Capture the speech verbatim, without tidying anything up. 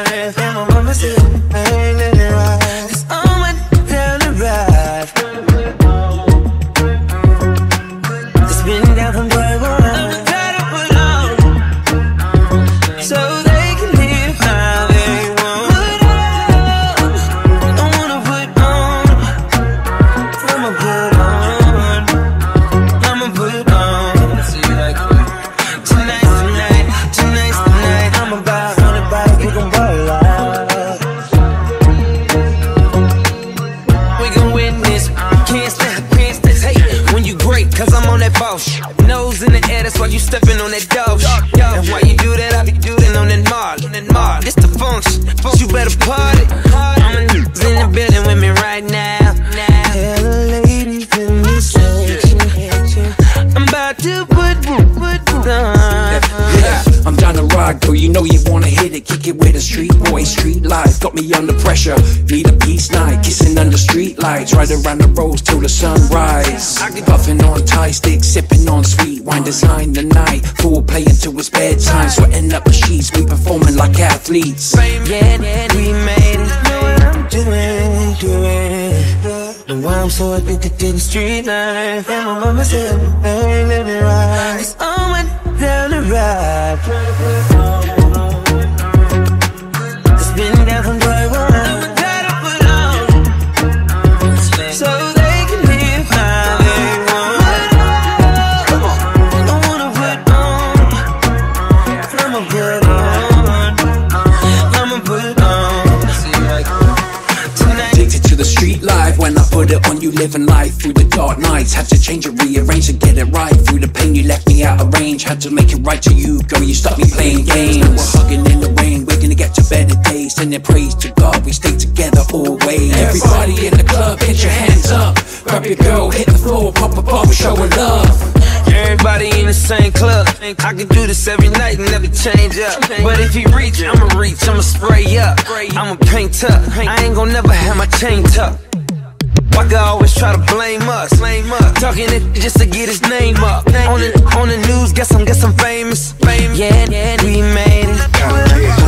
life. And my mama said, I ain't living right. Cause I went down the ride. It's been down from day one. I'm tired of put on, so they can live how they want. Put on, don't wanna put on. I'ma put on, I'ma put on. Tonight's the night, tonight's the night. I'm about hundred bodies, we gon' roll out. We gon' win this, can't stand, can't stand. Hey, when you great, cause I'm on that boss. Nose in the air, that's why you stepping on that dog. And why you do that, I be doing on that Marley. This the function, you better party. I'm a in the building with me right now. Hello ladies in this section. I'm about to put, put, put on. Yeah, I'm down to ride, girl, you know you wanna hit it. Kick it with a street boy, street life got me under pressure. Need a peace night, kissing under street lights. Ride around the roads till the sunrise. Puffing on Thai sticks, sipping on sweet wine. Design the night, full play until it's bedtime. Sweating up the sheets, we performing like athletes. Yeah, yeah, we made it. Know what I'm doing, doing. And why I'm so addicted to the street life. And my mama said, I ain't living right. Cause I went down the ride. It's been down from day one. I'm tired of put on, so they can live how they want. Come on, don't wanna put on. I'ma put on, I'ma put on. Tonight. Addicted to the street life, when I put it on you living life through the dark nights. Had to change and rearrange to get it right. Through the pain you left me out of range. Had to make it right to you, girl, you stopped me playing games. Now we're hugging in the rain, we're gonna get to better days. Sending praise to God, we stay together always. Everybody in the club, get your hands up. Grab your girl, hit the floor, pop a bubble, show her love. Everybody in the same club. I can do this every night and never change up. But if he reach, I'ma reach, I'ma spray up, I'ma paint up. I ain't gon' never have my chain tucked. Why God always try to blame us? Blame us. Talking it just to get his name up. On the, on the news, guess I'm, guess I'm famous. famous. Yeah, yeah, we made it.